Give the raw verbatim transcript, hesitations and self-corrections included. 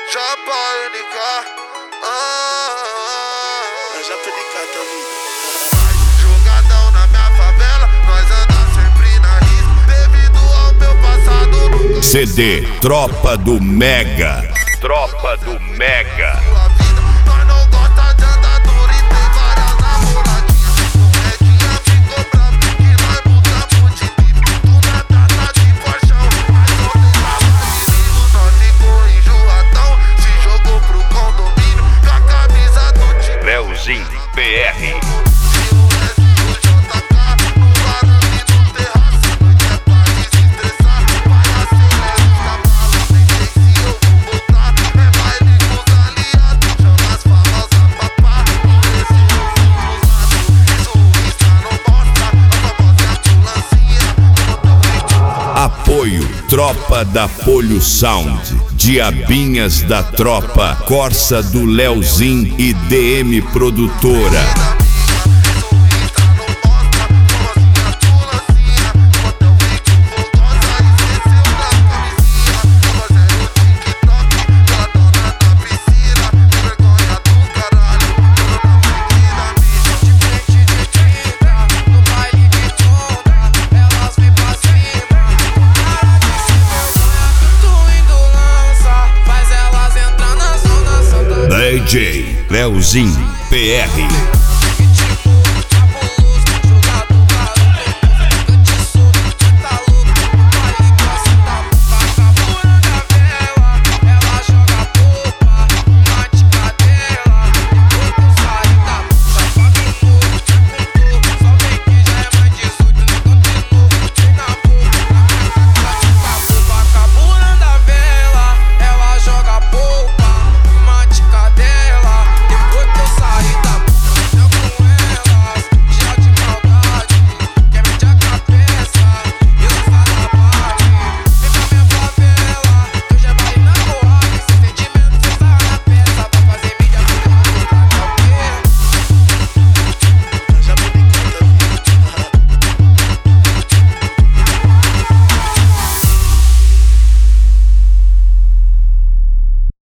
Chapa única. Ah, Chapa única, tá vindo. Jogadão na minha favela, nós andamos sempre na risca. Devido ao meu passado nunca. C D Tropa do Mega. Tropa do Mega. Nós não gosta de andadura e tem várias namoradinhas. Molequinha ficou brava que nós mudamos de tipo. Tu na data de paixão, mas só tem trabalho de livro. Nós ficou enjoadão, se jogou pro condomínio com a camisa do time. Leozinho P R. Apoio Tropa da Polho Sound, Diabinhas da Tropa, Corsa do Leozin e D M Produtora. D J Leozin P R.